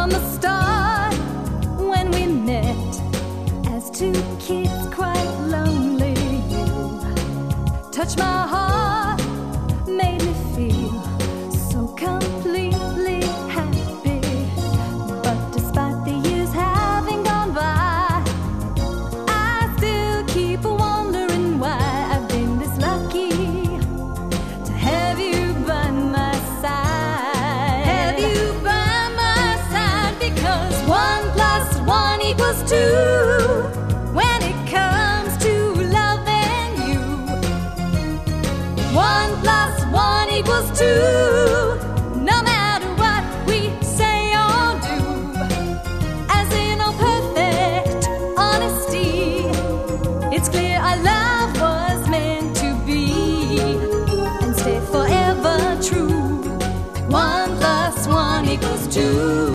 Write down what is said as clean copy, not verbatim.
from the start when we met as two kids quite lonely. You touched my heart, made me feel so completely happy. But despite the years having gone by, I still keep wondering why I've been this lucky to have you by my side. Have you by my side, because 1 + 1 = 2 when it comes to loving you. 1 + 1 = 2, no matter what we say or do. As in all perfect honesty, it's clear our love was meant to be and stay forever true. 1 + 1 = 2.